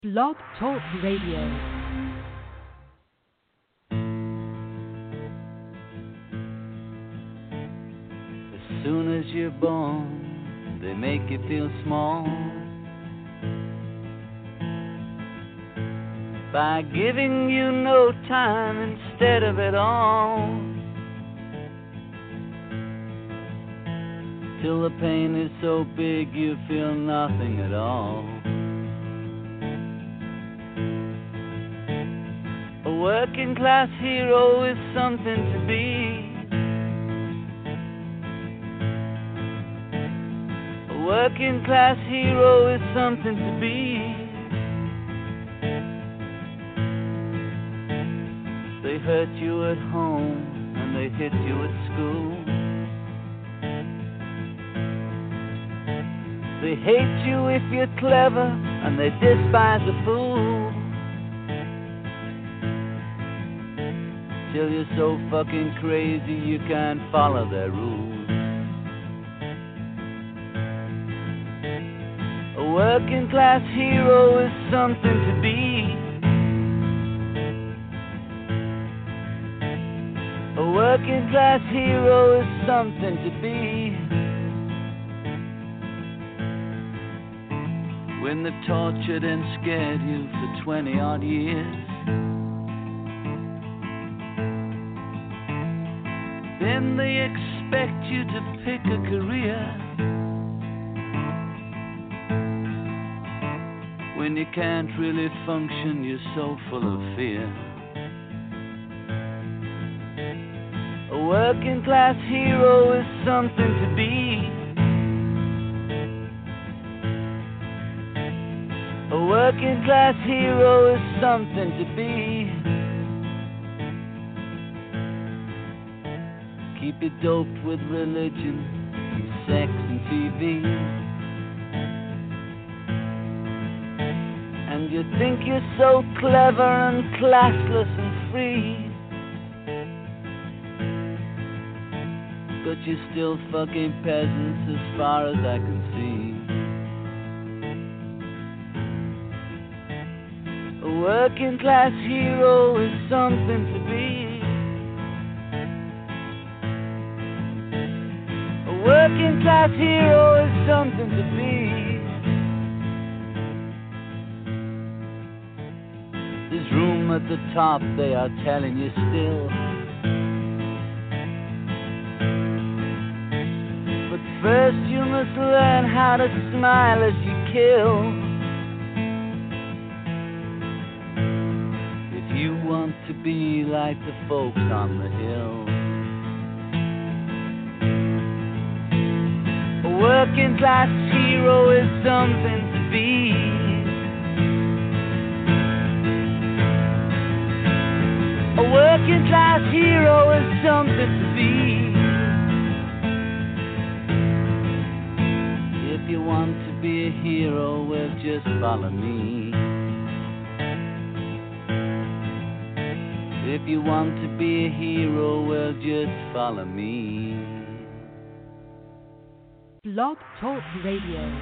Blog Talk Radio. As soon as you're born, they make you feel small by giving you no time instead of it all, till the pain is so big you feel nothing at all. A working class hero is something to be. A working class hero is something to be. They hurt you at home and they hit you at school. They hate you if you're clever and they despise a fool, till you're so fucking crazy you can't follow their rules. A working class hero is something to be. A working class hero is something to be. When they've tortured and scared you for 20 odd years, then they expect you to pick a career. When you can't really function, you're so full of fear. A working class hero is something to be. A working class hero is something to be. Keep it doped with religion and sex and TV, and you think you're so clever and classless and free, but you're still fucking peasants as far as I can see. A working class hero is something to be. A working class hero is something to be. There's room at the top, they are telling you still, but first you must learn how to smile as you kill. If you want to be like the folks on the hill. A working class hero is something to be. A working class hero is something to be. If you want to be a hero, well, just follow me. If you want to be a hero, well, just follow me. Blog Talk Radio.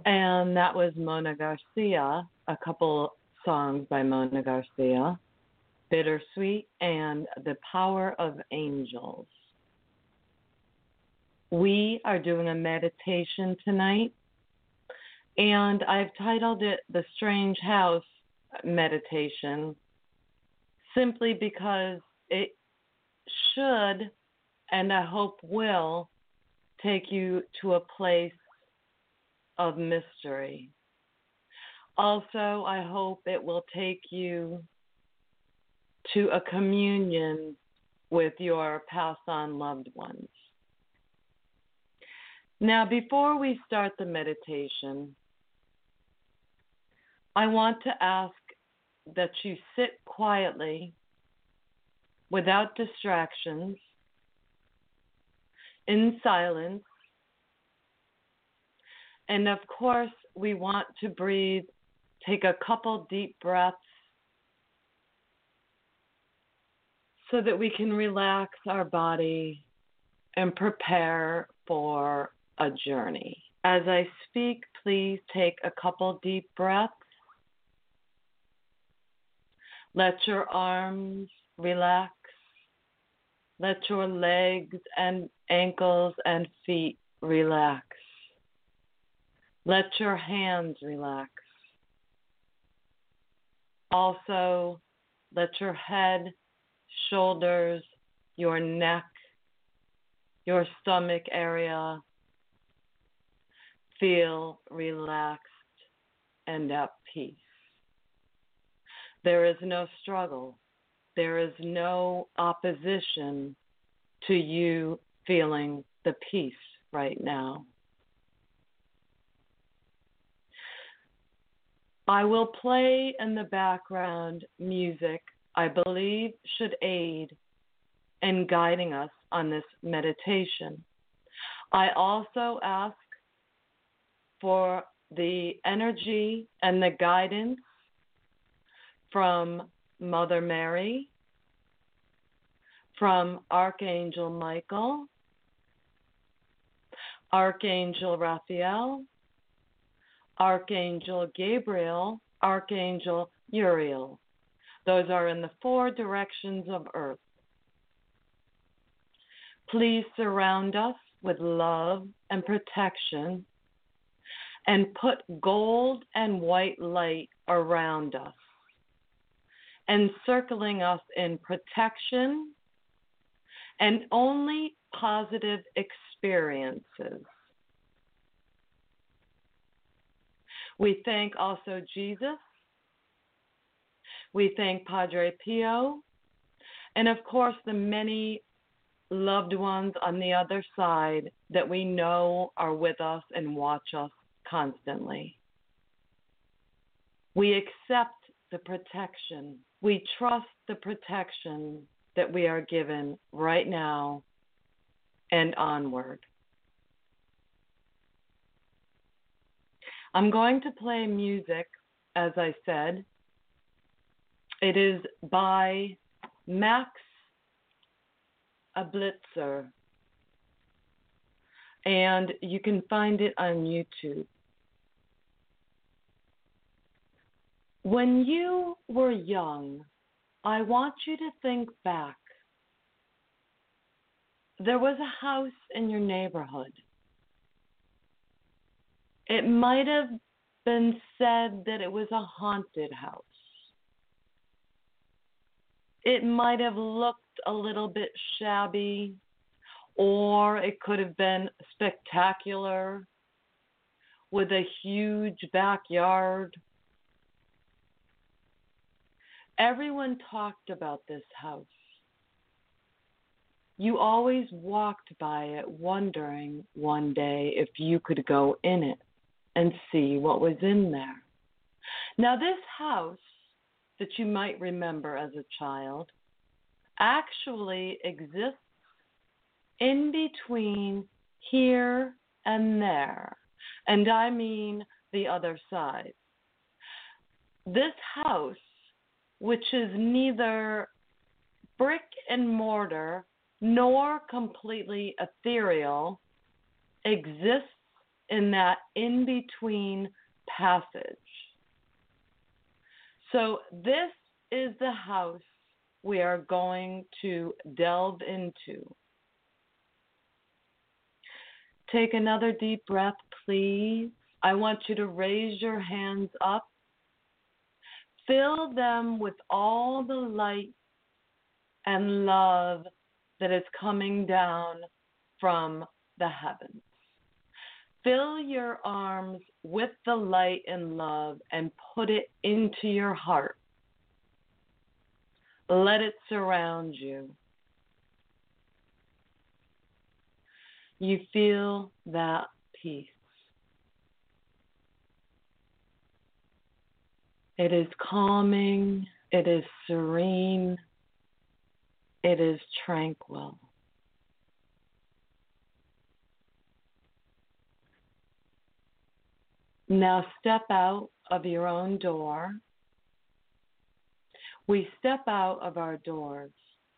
And that was Mona Garcia, a couple songs by Mona Garcia, Bittersweet and The Power of Angels. We are doing a meditation tonight, and I've titled it The Strange House Meditation simply because it should, and I hope will, take you to a place of mystery. Also, I hope it will take you to a communion with your passed on loved ones. Now, before we start the meditation, I want to ask that you sit quietly, without distractions, in silence. And of course, we want to breathe, take a couple deep breaths so that we can relax our body and prepare for a journey. As I speak, please take a couple deep breaths. Let your arms relax. Let your legs and ankles and feet relax. Let your hands relax. Also, let your head, shoulders, your neck, your stomach area feel relaxed and at peace. There is no struggle. There is no opposition to you feeling the peace right now. I will play in the background music I believe should aid in guiding us on this meditation. I also ask for the energy and the guidance from Mother Mary, from Archangel Michael, Archangel Raphael, Archangel Gabriel, Archangel Uriel. Those are in the 4 directions of Earth. Please surround us with love and protection and put gold and white light around us, encircling us in protection and only positive experiences. We thank also Jesus. We thank Padre Pio, and of course the many loved ones on the other side that we know are with us and watch us constantly. We accept the protection. We trust the protection that we are given right now and onward. I'm going to play music, as I said. It is by Max Ablitzer, and you can find it on YouTube. When you were young, I want you to think back. There was a house in your neighborhood. It might have been said that it was a haunted house. It might have looked a little bit shabby, or it could have been spectacular with a huge backyard. Everyone talked about this house. You always walked by it wondering one day if you could go in it and see what was in there. Now, this house that you might remember as a child actually exists in between here and there, and I mean the other side. This house, which is neither brick and mortar nor completely ethereal, exists in that in-between passage. So this is the house we are going to delve into. Take another deep breath, please. I want you to raise your hands up. Fill them with all the light and love that is coming down from the heavens. Fill your arms with the light and love and put it into your heart. Let it surround you. You feel that peace. It is calming. It is serene. It is tranquil. Now step out of your own door. We step out of our doors.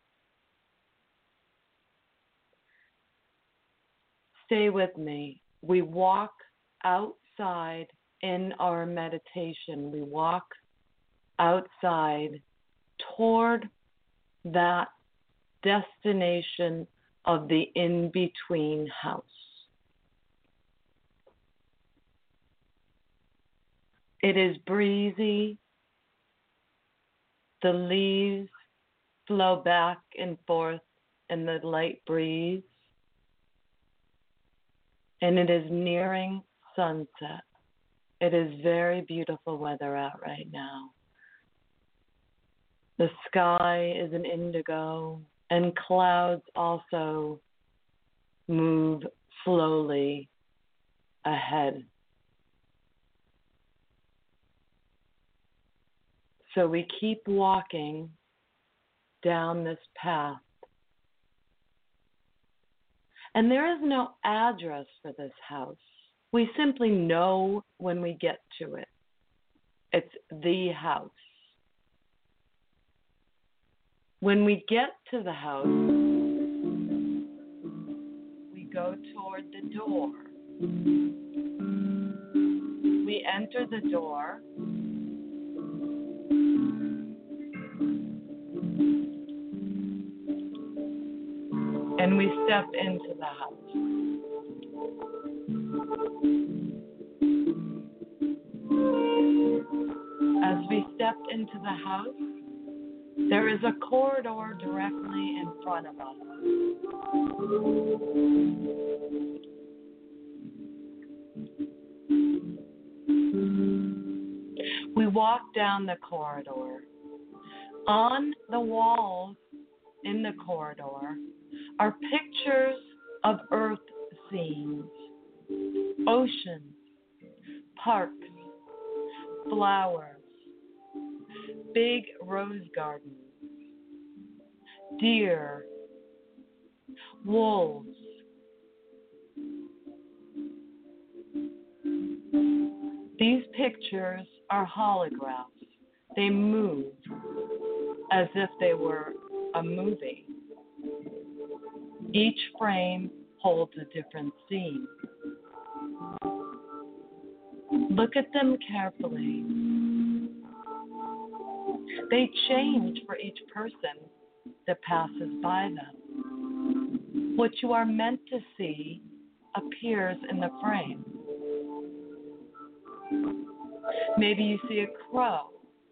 Stay with me. We walk outside in our meditation. We walk outside toward that destination of the in-between house. It is breezy. The leaves flow back and forth in the light breeze. And it is nearing sunset. It is very beautiful weather out right now. The sky is an indigo, and clouds also move slowly ahead. So we keep walking down this path. And there is no address for this house. We simply know when we get to it. It's the house. When we get to the house, we go toward the door. We enter the door. And we step into the house. As we step into the house, there is a corridor directly in front of us. We walk down the corridor. On the walls in the corridor are pictures of earth scenes, oceans, parks, flowers, big rose gardens, deer, wolves. These pictures are holographs. They move as if they were a movie. Each frame holds a different scene. Look at them carefully. They change for each person that passes by them. What you are meant to see appears in the frame. Maybe you see a crow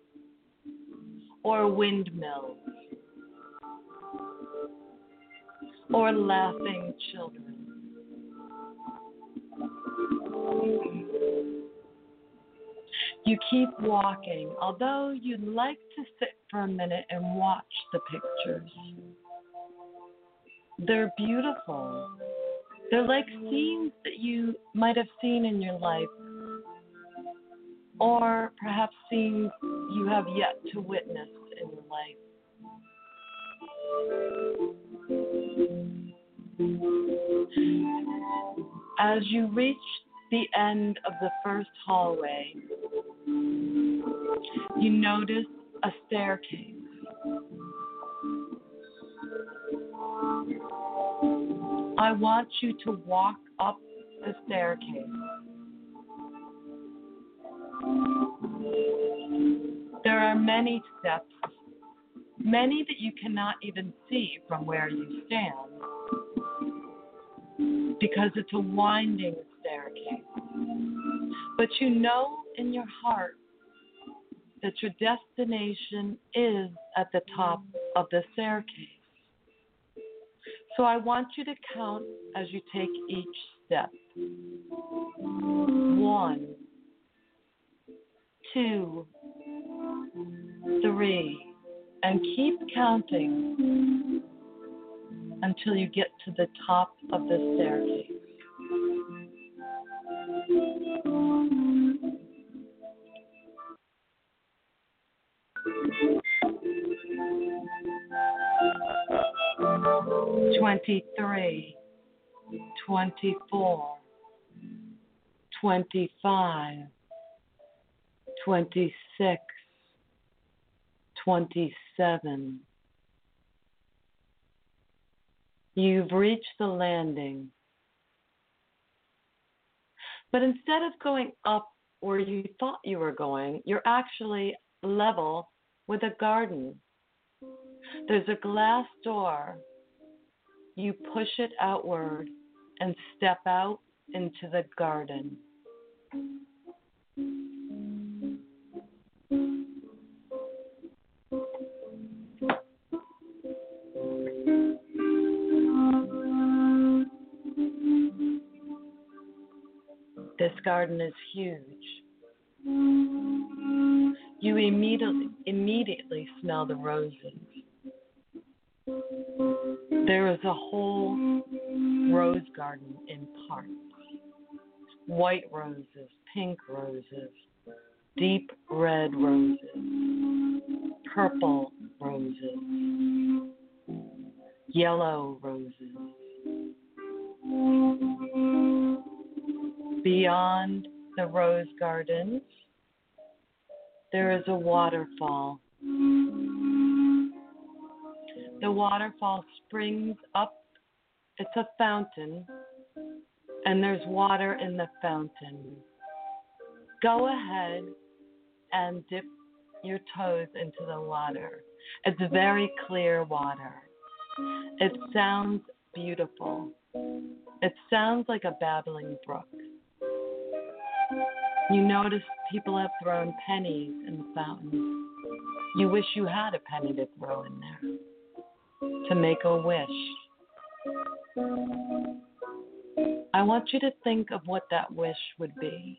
or windmills or laughing children. You keep walking, although you'd like to sit for a minute and watch the pictures. They're beautiful. They're like scenes that you might have seen in your life, or perhaps scenes you have yet to witness in your life. As you reach the end of the first hallway, you notice a staircase. I want you to walk up the staircase. are many steps, many that you cannot even see from where you stand, because it's a winding staircase. But you know in your heart that your destination is at the top of the staircase. So I want you to count as you take each step. 1, 2, 3, and keep counting until you get to the top of the staircase. 23, 24, 25, 26, 27. You've reached the landing. But instead of going up where you thought you were going, you're actually level with a garden. There's a glass door. You push it outward and step out into the garden. This garden is huge. You immediately smell the roses. There is a whole rose garden in parts. White roses, pink roses, deep red roses, purple roses, yellow roses. Beyond the rose gardens, there is a waterfall. The waterfall springs up. It's a fountain, and there's water in the fountain. Go ahead and dip your toes into the water. It's very clear water. It sounds beautiful. It sounds like a babbling brook. You notice people have thrown pennies in the fountain. You wish you had a penny to throw in there to make a wish. I want you to think of what that wish would be.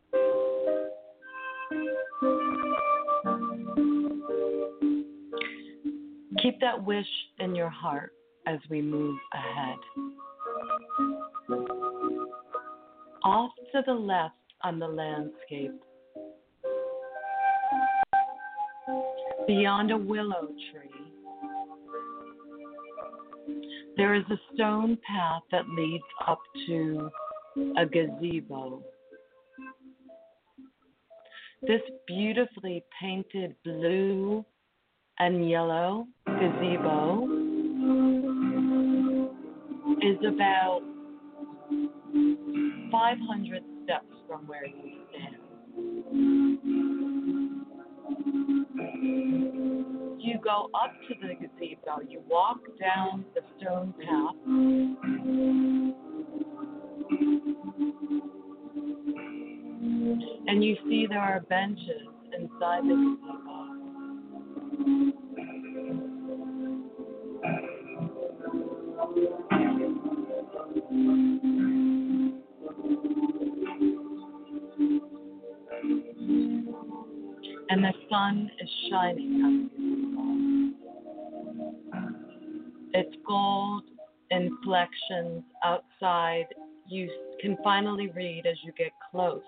Keep that wish in your heart as we move ahead. Off to the left on the landscape, beyond a willow tree, there is a stone path that leads up to a gazebo. This beautifully painted blue and yellow gazebo is about 500 steps from where you stand. You go up to the gazebo, you walk down the stone path, and you see there are benches inside the gazebo. And the sun is shining on the It's gold inflections outside. You can finally read as you get close.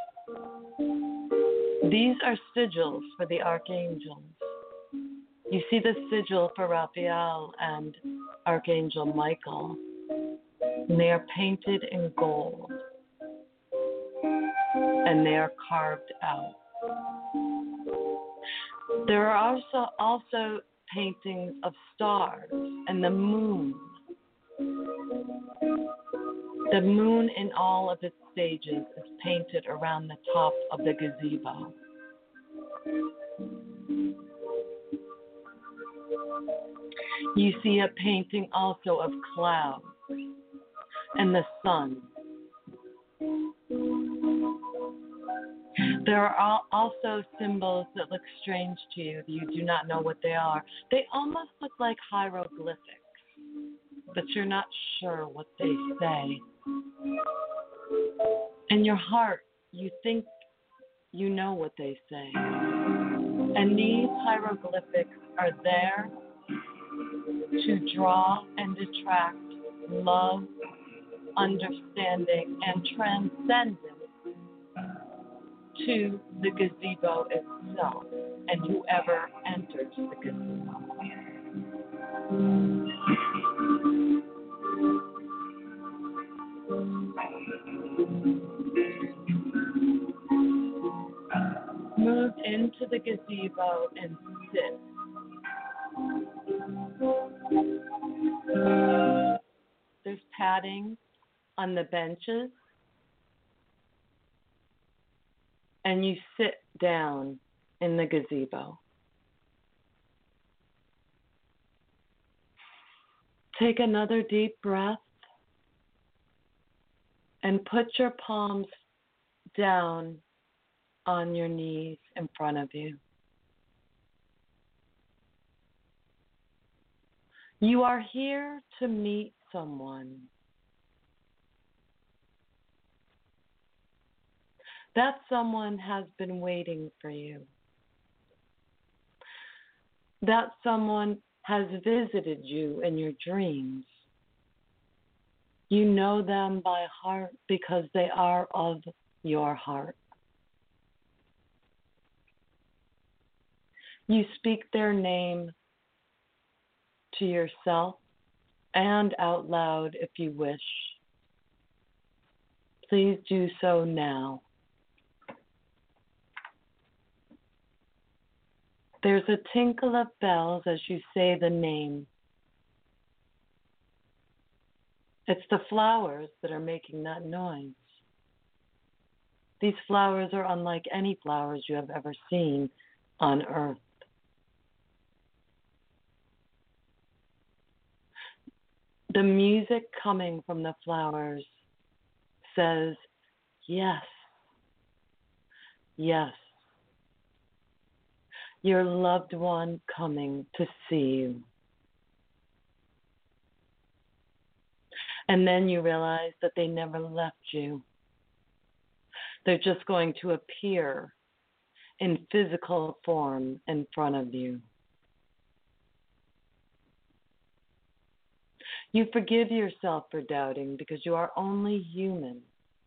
These are sigils for the archangels. You see the sigil for Raphael and Archangel Michael, and they are painted in gold, and they are carved out. There are also paintings of stars and the moon. The moon in all of its stages is painted around the top of the gazebo. You see a painting also of clouds and the sun. There are also symbols that look strange to you. You do not know what they are. They almost look like hieroglyphics, but you're not sure what they say. In your heart, you think you know what they say. And these hieroglyphics are there to draw and attract love, understanding, and transcendence to the gazebo itself and whoever enters the gazebo. Move into the gazebo and sit. There's padding on the benches, and you sit down in the gazebo. Take another deep breath and put your palms down on your knees in front of you. You are here to meet someone. That someone has been waiting for you. That someone has visited you in your dreams. You know them by heart because they are of your heart. You speak their name to yourself and out loud if you wish. Please do so now. There's a tinkle of bells as you say the name. It's the flowers that are making that noise. These flowers are unlike any flowers you have ever seen on earth. The music coming from the flowers says, yes, yes. Your loved one coming to see you. And then you realize that they never left you. They're just going to appear in physical form in front of you. You forgive yourself for doubting because you are only human.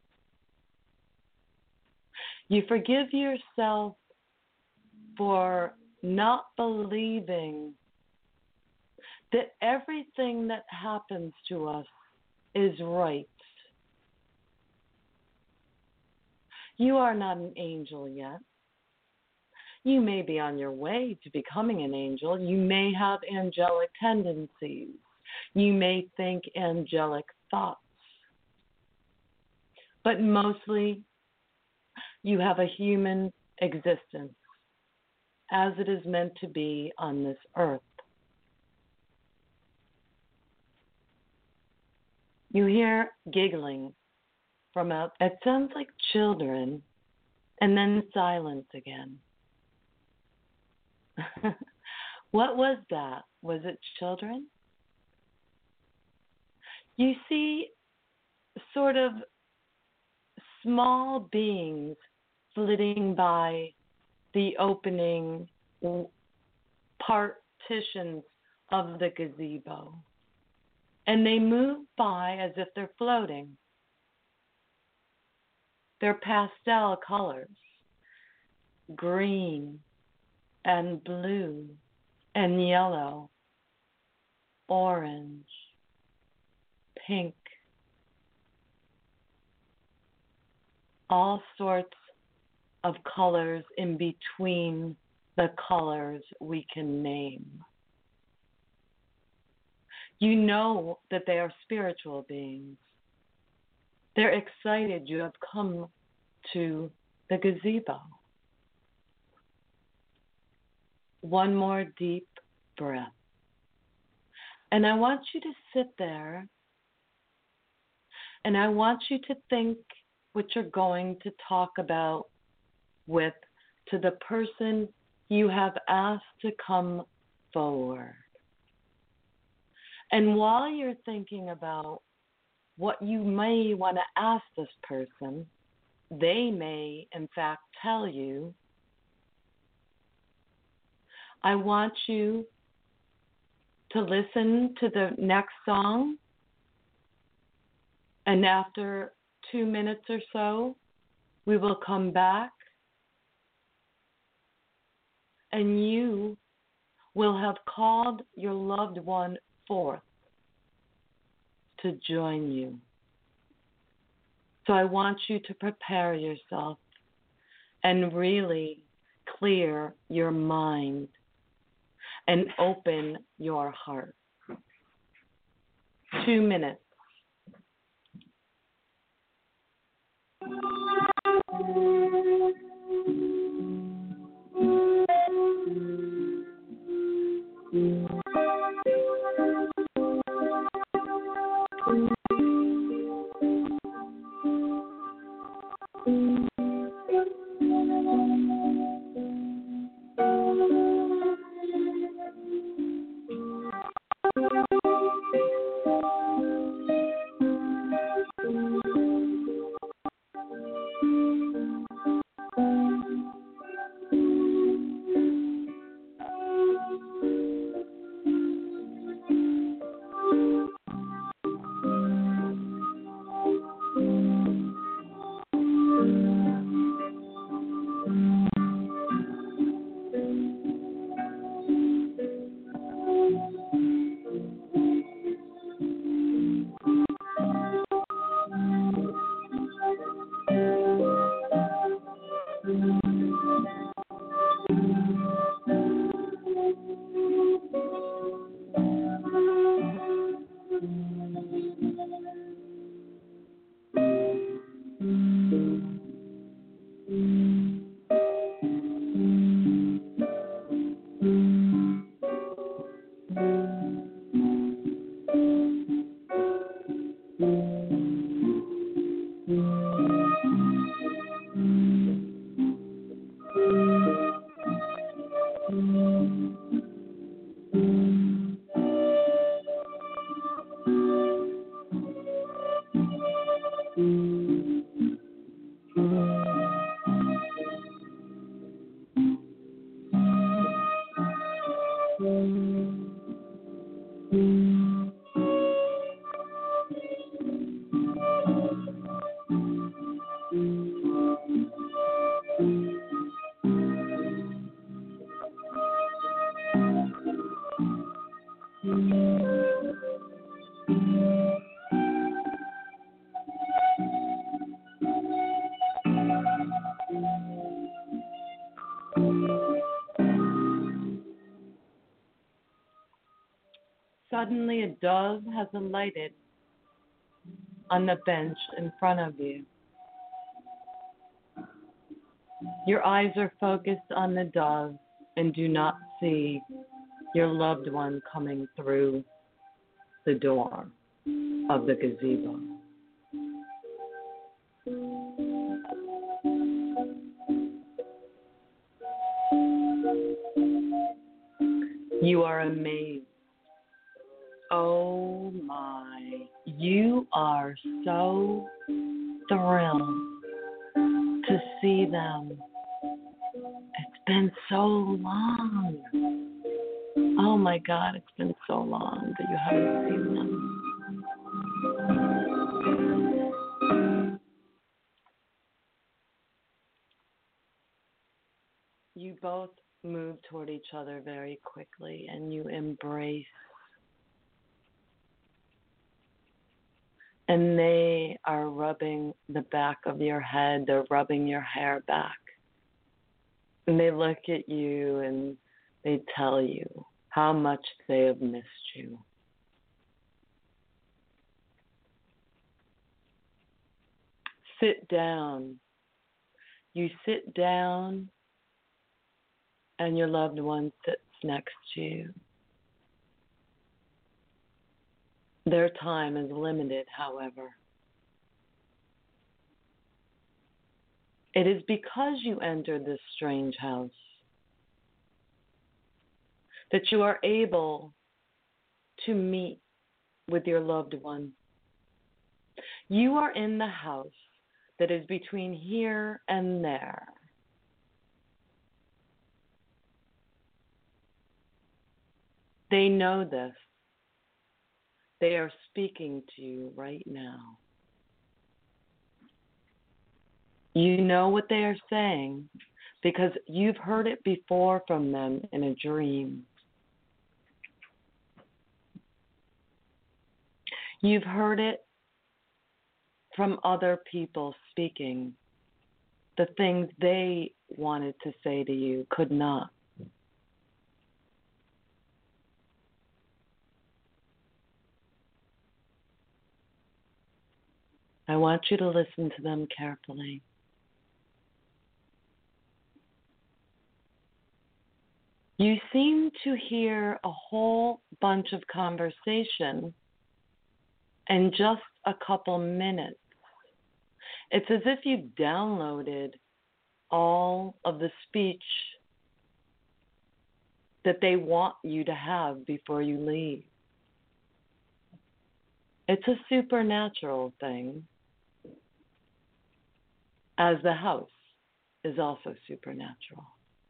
You forgive yourself for not believing that everything that happens to us is right. You are not an angel yet. You may be on your way to becoming an angel. You may have angelic tendencies. You may think angelic thoughts. But mostly, you have a human existence as it is meant to be on this earth. You hear giggling from out. It sounds like children, and then silence again. What was that? Was it children? You see sort of small beings flitting by the opening partitions of the gazebo. And they move by as if they're floating. They're pastel colors, green and blue and yellow, orange, pink, all sorts of colors in between the colors we can name. You know that they are spiritual beings. They're excited you have come to the gazebo. one more deep breath. And I want you to sit there and I want you to think what you're going to talk about with to the person you have asked to come forward. And while you're thinking about what you may want to ask this person, they may, in fact, tell you, I want you to listen to the next song, and after 2 minutes or so, we will come back, and you will have called your loved one forth to join you. So I want you to prepare yourself and really clear your mind and open your heart. 2 minutes. Suddenly a dove has alighted on the bench in front of you. Your eyes are focused on the dove and do not see your loved one coming through the door of the gazebo. You are amazed. Oh my, you are so thrilled to see them. It's been so long. Oh my God, it's been so long that you haven't seen them. You both move toward each other very quickly and you embrace. And they are rubbing the back of your head. They're rubbing your hair back. And they look at you and they tell you how much they have missed you. Sit down. You sit down and your loved one sits next to you. Their time is limited, however. It is because you entered this strange house that you are able to meet with your loved one. You are in the house that is between here and there. They know this. They are speaking to you right now. You know what they are saying because you've heard it before from them in a dream. You've heard it from other people speaking. The things they wanted to say to you could not. I want you to listen to them carefully. You seem to hear a whole bunch of conversation in just a couple minutes. It's as if you downloaded all of the speech that they want you to have before you leave. It's a supernatural thing, as the house is also supernatural.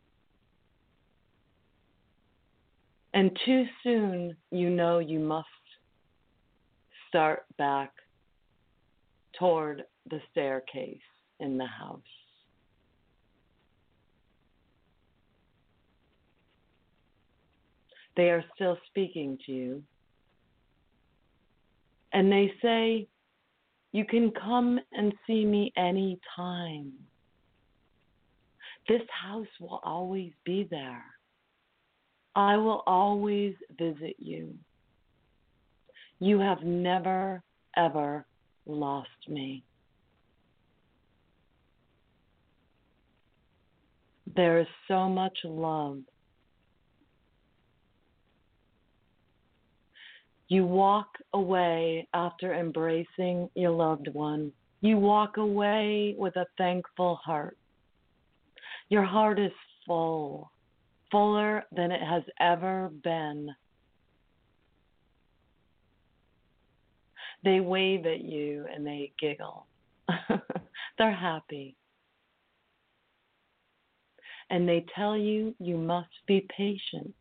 And too soon, you know you must start back toward the staircase in the house. They are still speaking to you. And they say, you can come and see me any time. This house will always be there. I will always visit you. You have never, ever lost me. There is so much love. You walk away after embracing your loved one. You walk away with a thankful heart. Your heart is full, fuller than it has ever been. They wave at you and they giggle. They're happy. And they tell you you must be patient.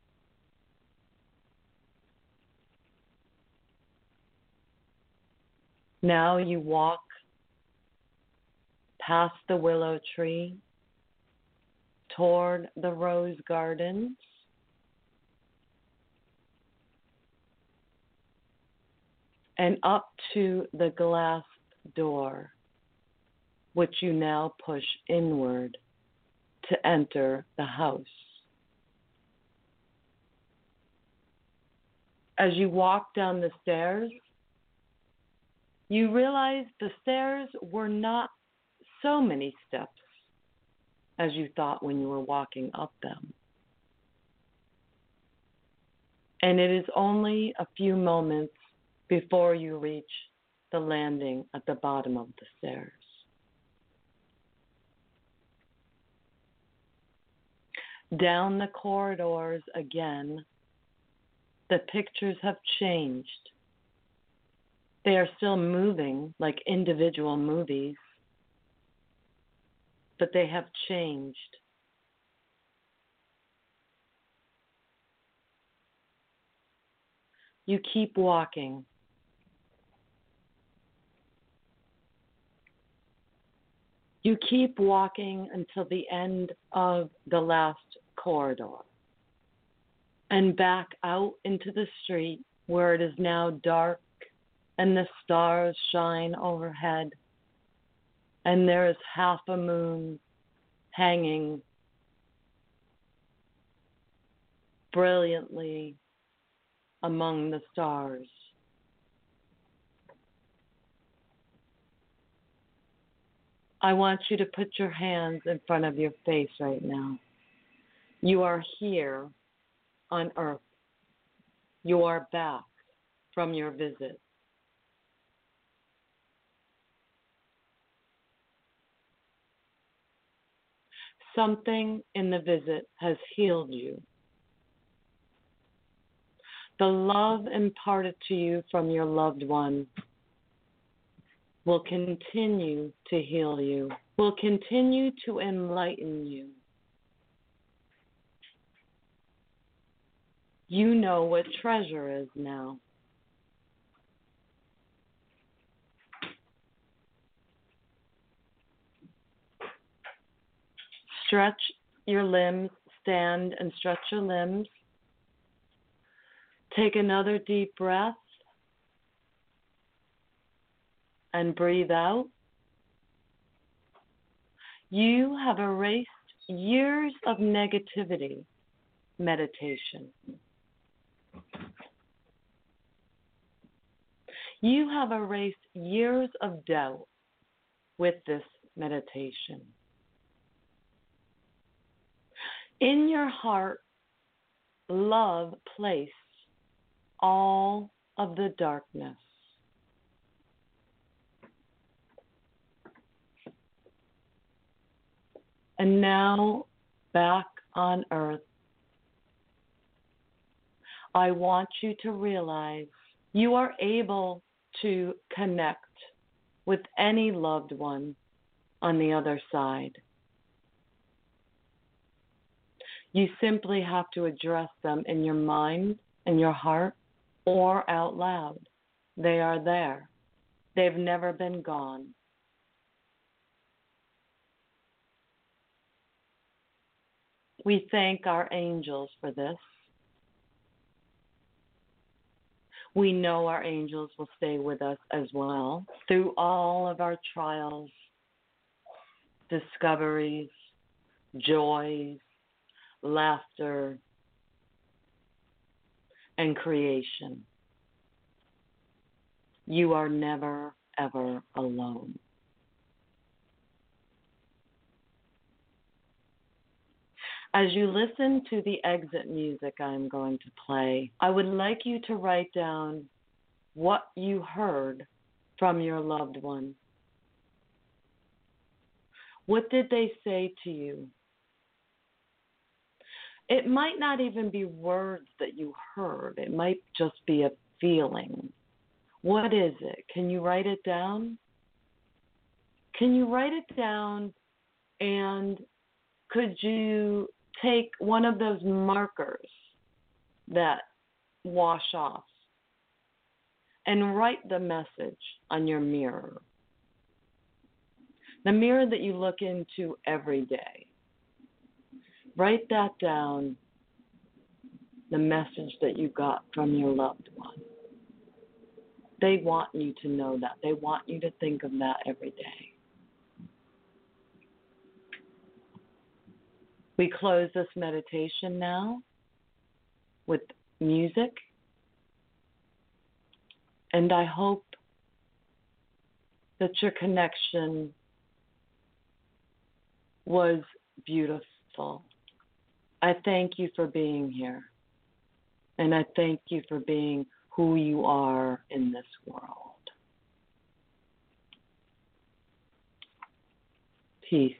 Now you walk past the willow tree toward the rose gardens. And up to the glass door, which you now push inward to enter the house. As you walk down the stairs, you realize the stairs were not so many steps as you thought when you were walking up them. And it is only a few moments before you reach the landing at the bottom of the stairs. Down the corridors again, the pictures have changed. They are still moving like individual movies, but they have changed. You keep walking. You keep walking until the end of the last corridor and back out into the street where it is now dark and the stars shine overhead and there is half a moon hanging brilliantly among the stars. I want you to put your hands in front of your face right now. You are here on earth. You are back from your visit. Something in the visit has healed you. The love imparted to you from your loved one will continue to heal you, will continue to enlighten you. You know what treasure is now. Stretch your limbs, stand and stretch your limbs. Take another deep breath and breathe out. You have erased years of negativity meditation. You have erased years of doubt with this meditation. In your heart, love placed all of the darkness. And now, back on earth, I want you to realize you are able to connect with any loved one on the other side. You simply have to address them in your mind, in your heart, or out loud. They are there. They've never been gone. We thank our angels for this. We know our angels will stay with us as well through all of our trials, discoveries, joys, laughter, and creation. You are never, ever alone. As you listen to the exit music I'm going to play, I would like you to write down what you heard from your loved one. What did they say to you? It might not even be words that you heard. It might just be a feeling. What is it? Can you write it down? Can you write it down, and could you take one of those markers that wash off and write the message on your mirror? The mirror that you look into every day. Write that down, the message that you got from your loved one. They want you to know that. They want you to think of that every day. We close this meditation now with music, and I hope that your connection was beautiful. I thank you for being here, and I thank you for being who you are in this world. Peace.